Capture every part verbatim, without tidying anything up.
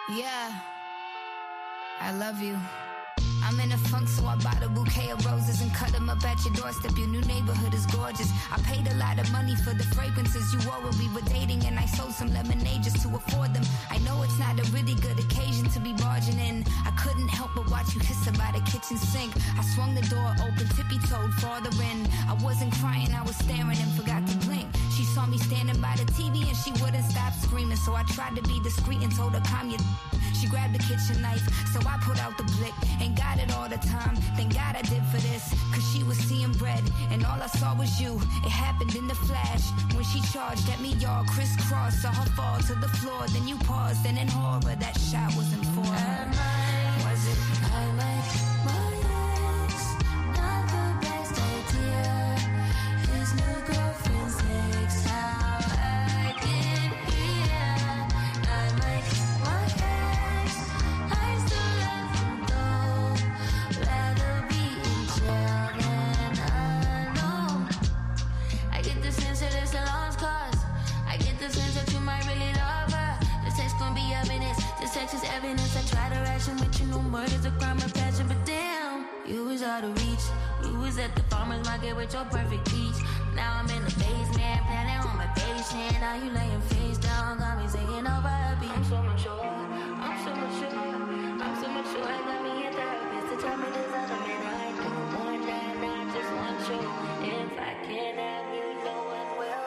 Yeah, I love you. I'm in a funk, so I bought a bouquet of roses and cut them up at your doorstep. Your new neighborhood is gorgeous. I paid a lot of money for the fragrances you wore when we were dating, and I sold some lemonade just to afford them. I know it's not a really good occasion to be barging in. I couldn't help but watch you kiss her by the kitchen sink. I swung the door open, tippy-toed farther in. I wasn't crying, I was staring and forgot to blink. She saw me standing by the T V and she wouldn't stop screaming, so I tried to be discreet and told her, calm your... She grabbed the kitchen knife, so I put out the blick and got it all the time. Thank God I did for this, cause she was seeing red and all I saw was you. It happened in the flash when she charged at me, y'all crisscross. Saw her fall to the floor, then you paused, and in horror that shot wasn't for her. Was it? I might, my ex, not the best idea. His new girlfriend's next out. I did hear. I might, my ex, I still love him though. Rather be in jail than alone. I get the sense that it's a lost cause. I get the sense that you might really love her. This text gonna be evidence. This text is evidence. I try to ration with you, no murder's a crime of passion, but damn, you was out of reach. You was at the farmer's market with your perfect peach. Now I'm in the basement, planning on my patient. Now you laying face down, got me singing over a beat. I'm so mature, I'm so mature, I'm so mature. I got me a therapist to tell me there's other men I don't want that, I just want you. If I can't have you, no one will.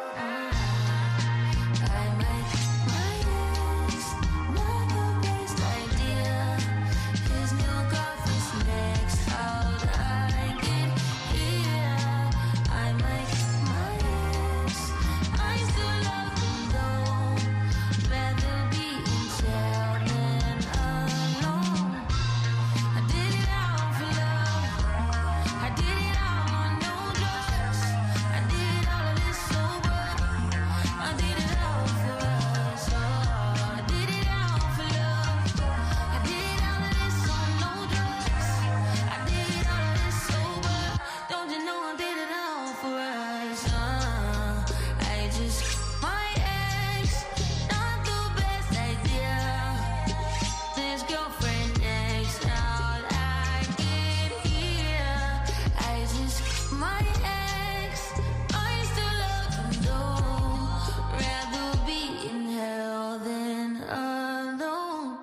I might, my ex, not the best idea. His new girlfriend's next out. I get here. I might, my ex, I still love him though. Rather be in jail than alone. I did it all for love. I did it all on no drugs. I did all of this sober. I did it all for us. Oh, I did it all for love. I did all of this on no drugs. I did all of this sober. Don't you know I did it all for us? Uh, I just, my ex, not the best idea. This girlfriend next out. I get here. I just, my ex, I still love him though. Rather be in hell than alone.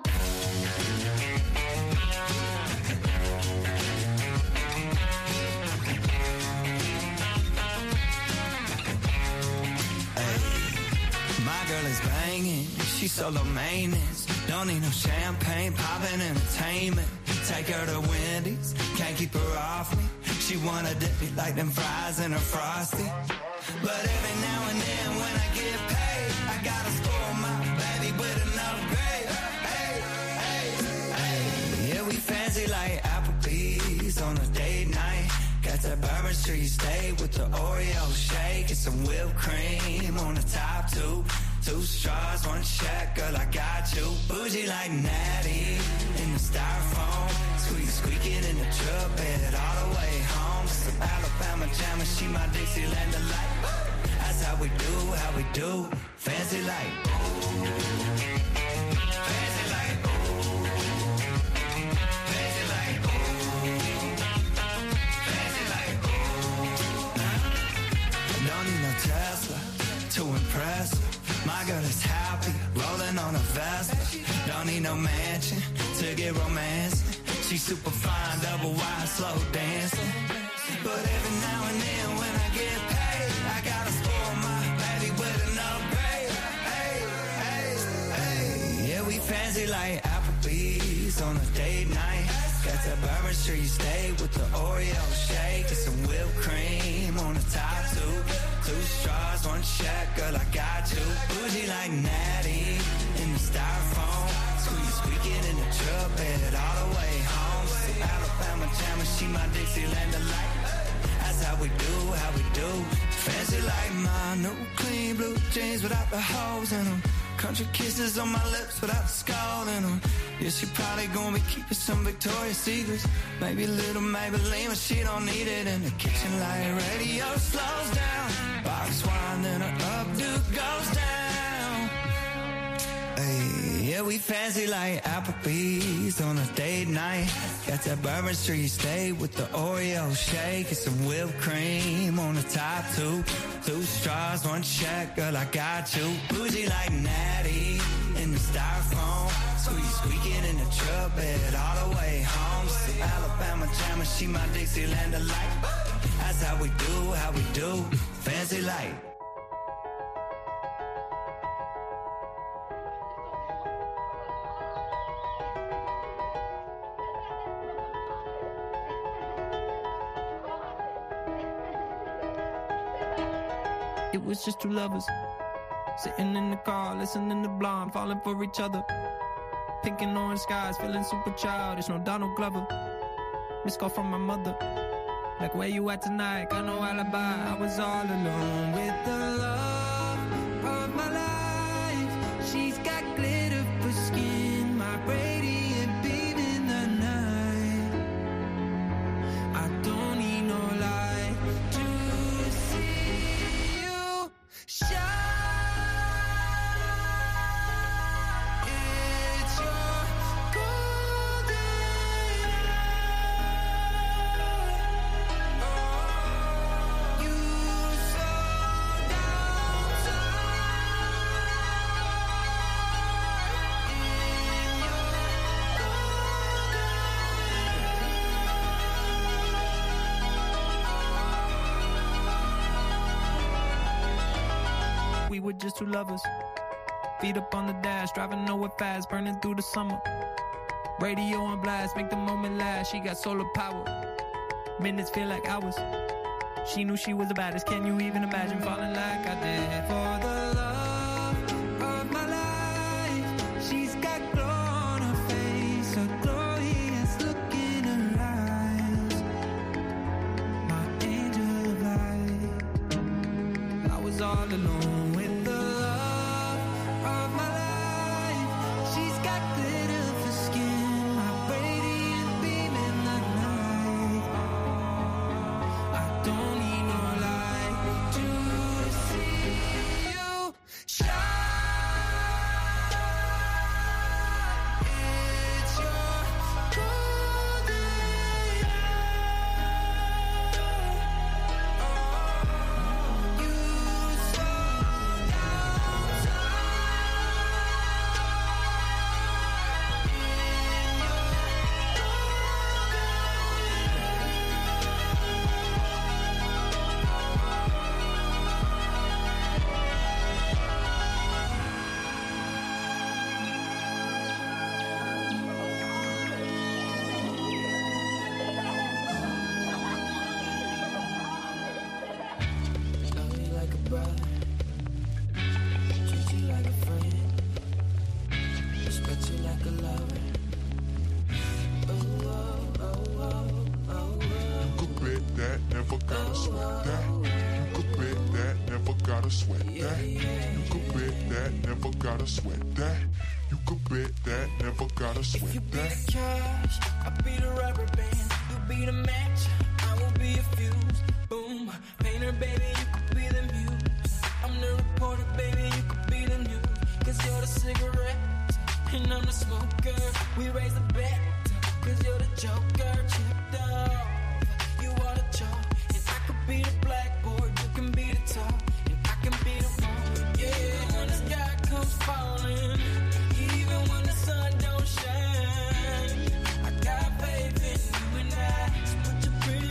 My girl is banging, she's solo maintenance. Don't need no champagne, poppin' entertainment. Take her to Wendy's, can't keep her off me. She wanna dip me like them fries in a Frosty. But every now and then when I get paid, I gotta spoil my baby with an upgrade. Hey, hey, hey. Yeah, we fancy like Applebee's on a date night. Got that Bourbon Street steak with the Oreo shake and some whipped cream on the top two. Two straws, one check, girl, I got you. Bougie like Natty in the styrofoam. Squeak, squeaking in the truck bed all the way home. Some Alabama jammer, she my Dixieland delight. That's how we do, how we do. Fancy like, ooh. Fancy like, ooh. Fancy like, ooh. Fancy like, ooh. I don't need no Tesla to impress her. My girl is happy, rolling on a Vespa. Don't need no mansion to get romancing. She's super fine, double wide, slow dancing. But every now and then when I get paid, I gotta spoil my baby with an upgrade. Hey, hey, hey. Yeah, we fancy like Applebee's on a date night. Got that Bourbon Street steak with the Oreo shake and some whipped cream on the top two. Two straws, one check, girl, I got you. Bougie like Natty in the styrofoam. Squeak, squeaking in the truck bed all the way home. Some Alabama jammer, she my Dixieland delight. That's how we do, how we do. Fancy like my new clean blue jeans without the holes in them. Country kisses on my lips without the skull in them. Yeah, she probably gonna be keeping some Victoria's Secrets. Maybe a little Maybelline, but she don't need it. In the kitchen light radio slows down. Box wine, then her updo goes down. Hey, Yeah, we fancy like Applebee's on a date night. Got that Bourbon Street steak with the Oreo shake and some whipped cream on the top two. Two straws, one check, girl, I got you. Bougie like Natty in the styrofoam. Squeak, squeaking in the truck bed all the way home. Some Alabama jammer, she my Dixieland delight. That's how we do, how we do. Fancy like. It was just two lovers sitting in the car, listening to Blonde, falling for each other. Pink and orange skies, feeling super childish. No Donald Glover. Missed call from my mother. Like, where you at tonight? Got no alibi. I was all alone with the love of my life. She's got glitter for skin, my radiant beam in the night. I don't need no light to see you shine. It's your golden hour. You slow down time in your golden. We were just two lovers. Feet up on the dash, driving nowhere fast, burning through the summer. Radio on blast, make the moment last. She got solar power. Minutes feel like hours. She knew she was the baddest. Can you even imagine falling like I did? For the love of my life, she's got glow on her face, a glorious look in her eyes. My angel of light. I was all alone with the love of my life. She's got glitter for skin, my radiant beam in the night. I don't need no light to see you shine. It's your golden hour. You slow down love you like a brother, treat you like a friend, respect you like a lover. Oh, oh, oh, oh, oh, You could bet that, never gotta sweat that. You could bet that, never gotta sweat that. You could bet that, never gotta sweat that. You could bet that, never gotta If you sweat be that. the cash, I'll be the rubber band. You be the match, I will be a fuse. Boom, painter, baby, you could be the muse. I'm the reporter, baby, you could be the news. Cause you're the cigarette, and I'm the smoker. We raise the bet, cause you're the joker. Chipped off, you are the chalk. And I could be the blackboard, you can be the top. And I can be the one, yeah, when the sky comes falling. Even when the sun don't shine, I got faith in you and I. So put your pretty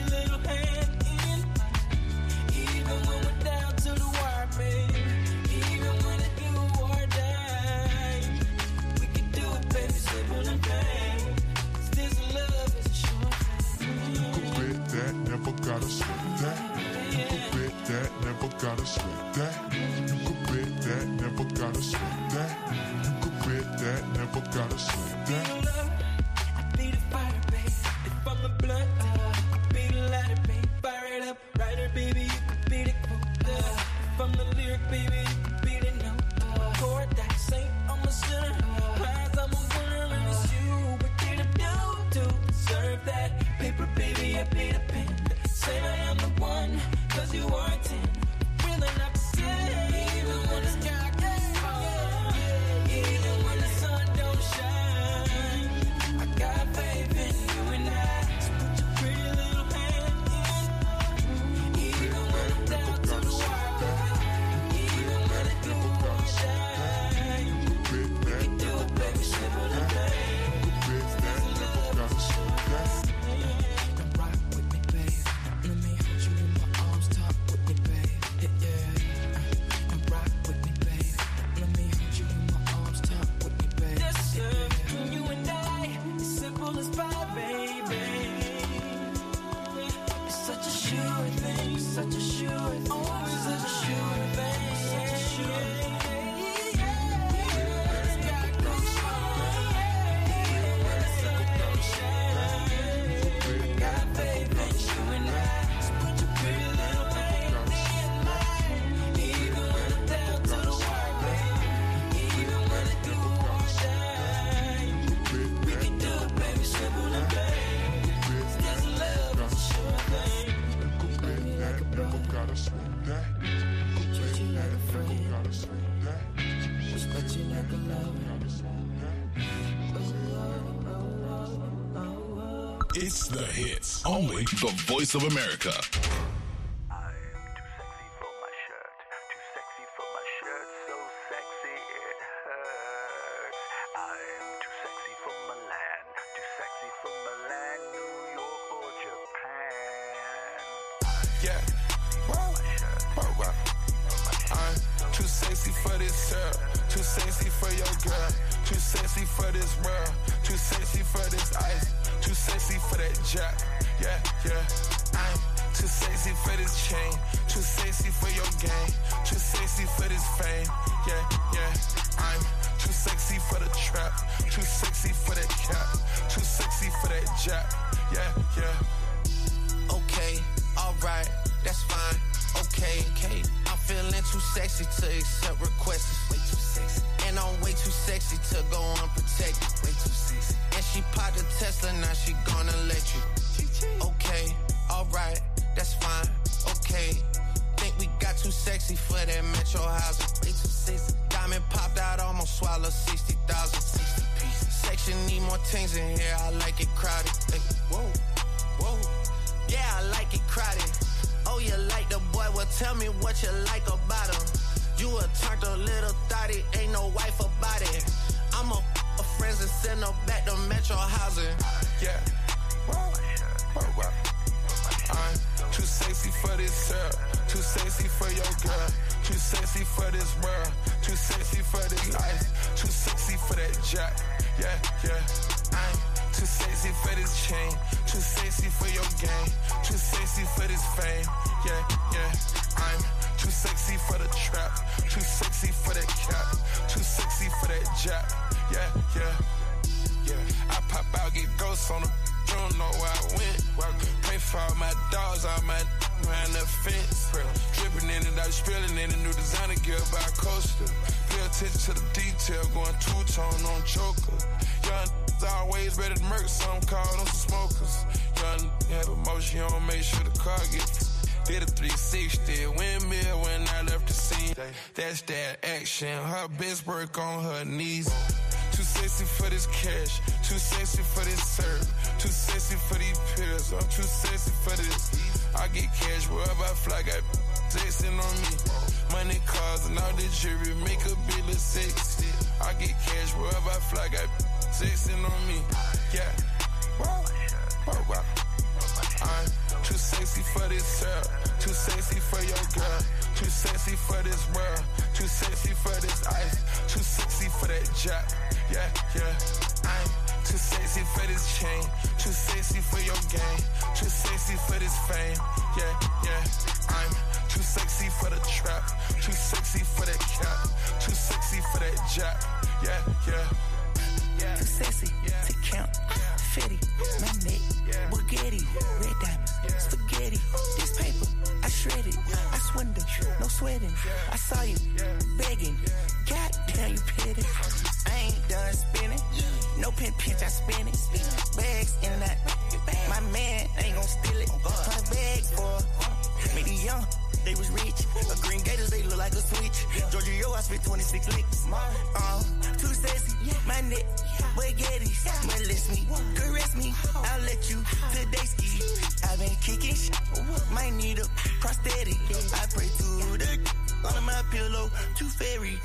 such a sure thing. Always such a sure thing. Such a sure thing. It's the hits. Only the Voice of America. That's that action. Her best work on her knees. Too sexy for this cash. Too sexy for this serve. Too sexy for these pills. I'm too sexy for this. I get cash wherever I fly. Got sexing on me. Money, cars, and all the jewelry. Make a bill of sexy. I get cash wherever I fly. Got sexing on me. Yeah. Wow. Wow, wow. I'm too sexy for this serve. Too sexy for your girl. Too sexy for this world. Too sexy for this ice. Too sexy for that job. Yeah, yeah. I'm too sexy for this chain. Too sexy for your game. Too sexy for this fame. Yeah, yeah. I'm too sexy for the trap. Too sexy for that cap. Too sexy for that job. Yeah, yeah. Too sexy to count. Fetty, my neck, Bugatti, red diamonds, spaghetti. This paper, I shred it. I swindle, no sweating. I saw you begging. Goddamn, you petty. I ain't done spinning. No pin pinch, I spin it. Bags in that. My man ain't gon' steal it. Put a bag for me, the young. They was rich. A green gators, they look like a switch. Georgia, yo, I spit twenty-six licks. Uh, too sexy, my neck, spaghettis. Molest me, caress me, I'll let you today ski. I been kicking shit, might need a prosthetic. I pray to the on my pillow, too fairy.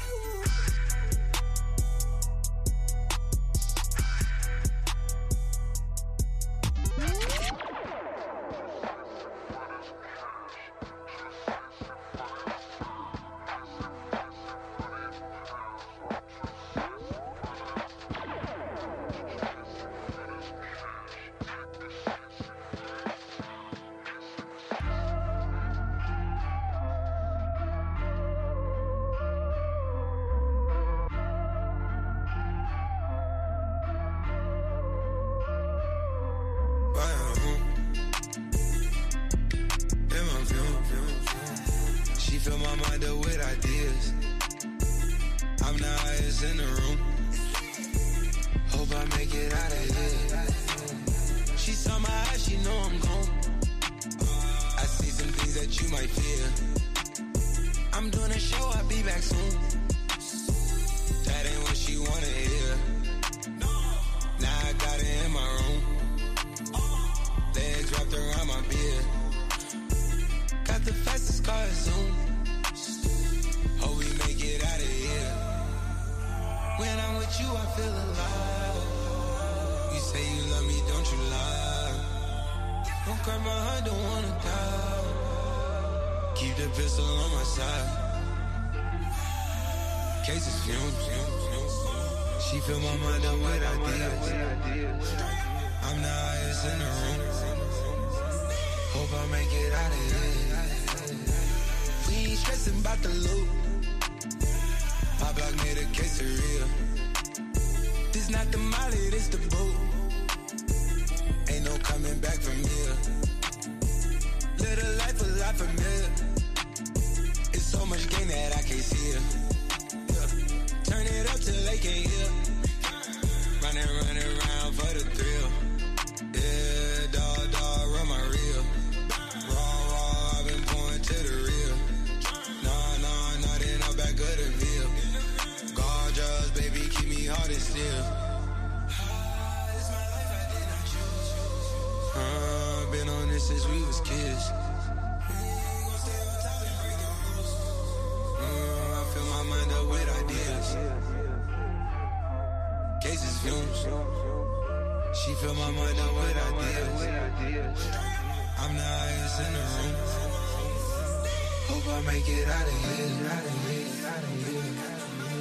fill my mind up with ideas. I'm the highest in the room. Hope I make it out of here. She saw my eyes, she know I'm gone. I see some things that you might fear. I'm doing a show, I'll be back soon. That ain't what she wanna hear. Now I got it in my room. Legs wrapped around my beard. Got the fastest car Zoom. Hope we make it out of here. When I'm with you, I feel alive. You say you love me, don't you lie. Don't cry my heart, don't wanna die. Keep the pistol on my side. Cases fumes. She fill my mind up with ideas. I'm the highest in the room. Hope I make it out of here. We ain't stressing about the loot. My block made a quesadilla. This not the molly, this the boot. Ain't no coming back from here. Live a life a lot familiar. It's so much gain that I can't see it. Yeah. Turn it up till they can't hear. Running, running around for the thrill. Yeah, dog, dog, run my reel. Raw, raw, I've been pouring to the real. Nah, nah, nah, then I'm back of the veil. Gorgeous, baby, keep me hard and still. Uh, been on this since we was kids. Uh, I fill my mind up with ideas. Cases fumes. She fill my mind up with ideas. I'm the highest in the room. Hope I make it out of here, out of here, out of here.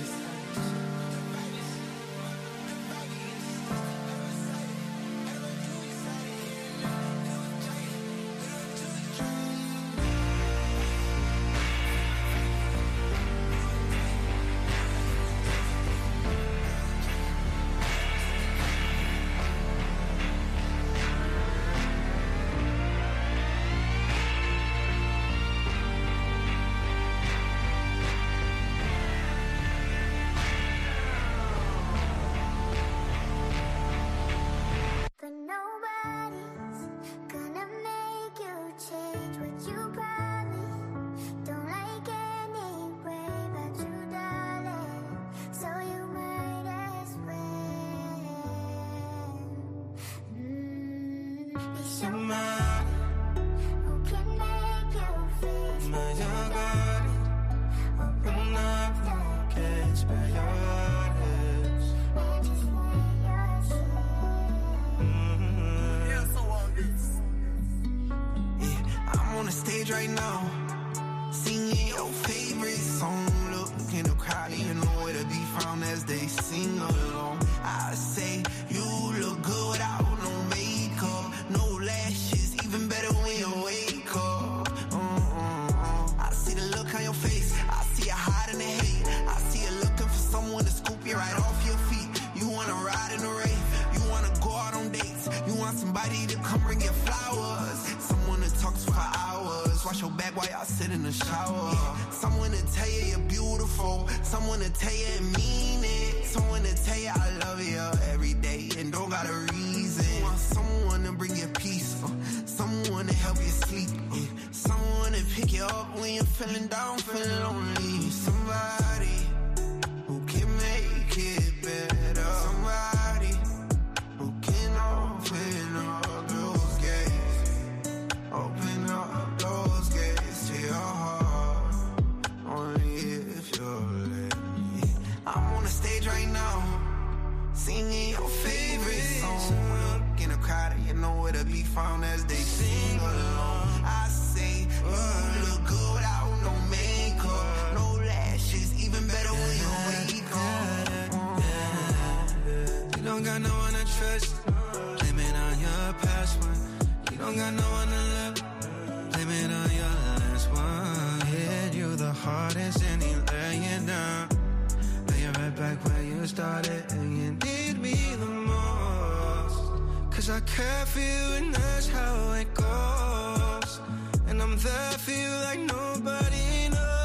I care for you and that's how it goes. And I'm there for you like nobody knows.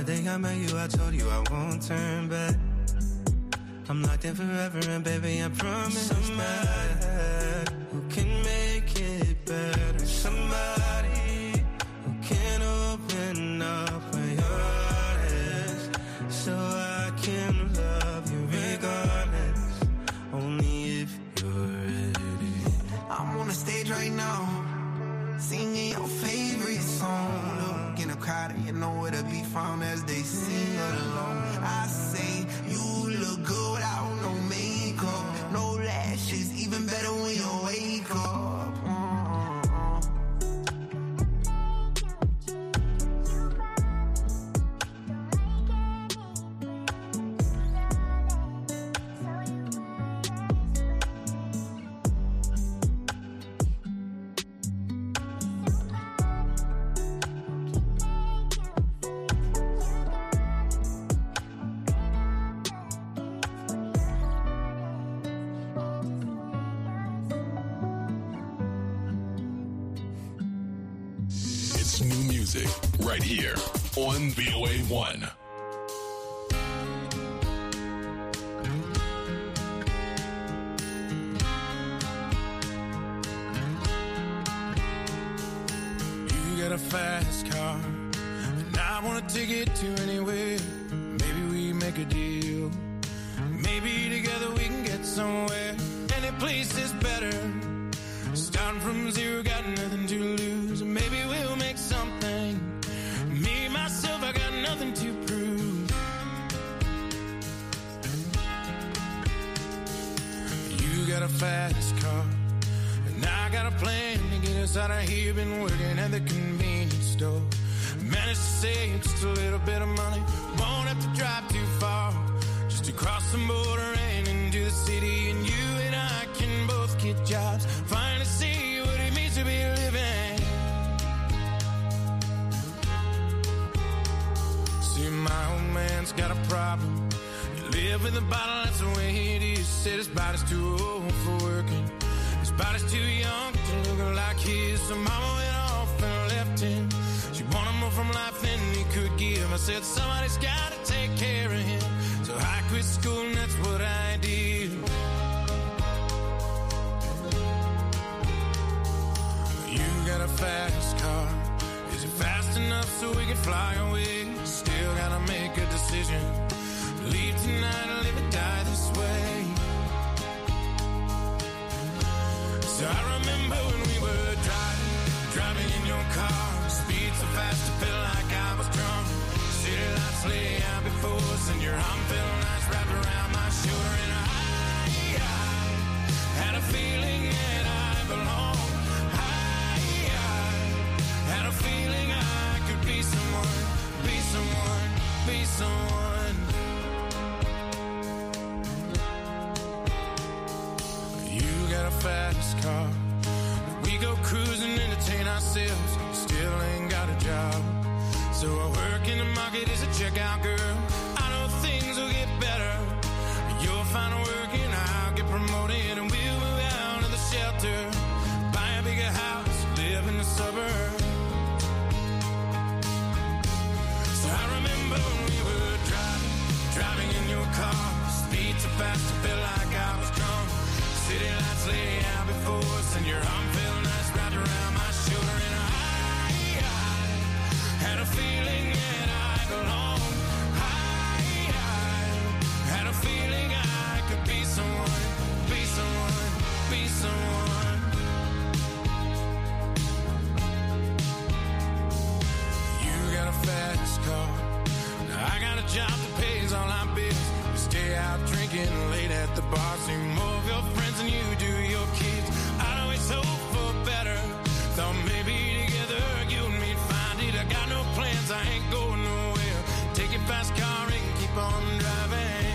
the day I met you, I told you I won't turn back. I'm locked in forever, and baby, I promise somebody who can make it better. Somebody who can open up where your heart is, so I can love you regardless. Only if you're ready. I'm on the stage right now, singing your favorite song. Look in the crowd and you know where to be found as they sing along. I say you look good without no makeup, no lashes, even better when you wake up. Right here on V O A one. You got a fast car, and I want to take it to anywhere. Maybe we make a deal. Maybe together we can get somewhere. Any place is better. Starting from zero, got nothing to lose. Maybe we'll make something. Me, myself, I got nothing to prove. You got a fast car, and I got a plan to get us out of here. Been working at the convenience store. Managed to save just a little bit of money. Won't have to drive too far, just to cross the border and into the city. And you and I can both get jobs, finally see what it means to be living. See, my old man's got a problem. You live with a bottle, that's the way it is. Said his body's too old for working, his body's too young to look like his. So mama went off and left him. She wanted more from life than he could give. I said somebody's gotta take care of him, so I quit school and that's what I did. You got a fast car, is it fast enough so we can fly away? Still gotta make a decision, leave tonight or live or die this way. So I remember when we were driving, driving in your car, speed so fast I felt like I was drunk. City lights lay out before us and your arm felt nice wrapped around my shoulder. And I, I had a feeling that I belonged. I, I had a feeling I could be someone, be someone, be someone. You got a fast car, we go cruising, entertain ourselves. Still ain't got a job, so I work in the market as a checkout girl. I know things will get better. You'll find work and I'll get promoted, and we'll move out of the shelter, buy a bigger house, live in the suburbs. So I remember when we were driving, driving in your car, speed so fast I felt like I was drunk. City lights lay out before us and your arm felt nice wrapped around my shoulder. And I, I had a feeling that I belonged. I, I had a feeling I could be someone, be someone, be someone. You got a fast car, now I got a job that pays all our bills. We stay out drinking late at the bar, see more of your friends than you do your kids. I'd always hope for better, thought maybe together you and me'd find it. I got no plans, I ain't going nowhere. Take your fast car and keep on driving.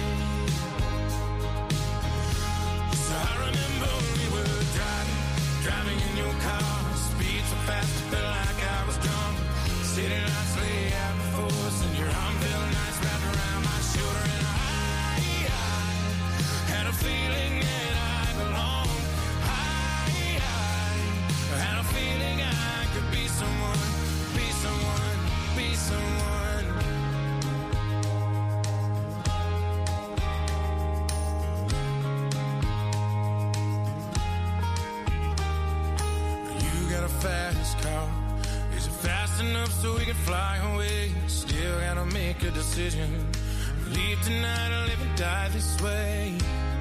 So I remember when we were driving, driving in your car, speed so fast I felt like I was drunk. City lights lay out before us and your arm felt nice wrapped around my shoulder. And I, I had a feeling that I belonged. I, I had a feeling I could be someone, be someone, be someone. fast enough so we can fly away. Still gotta make a decision. Leave tonight or live and die this way.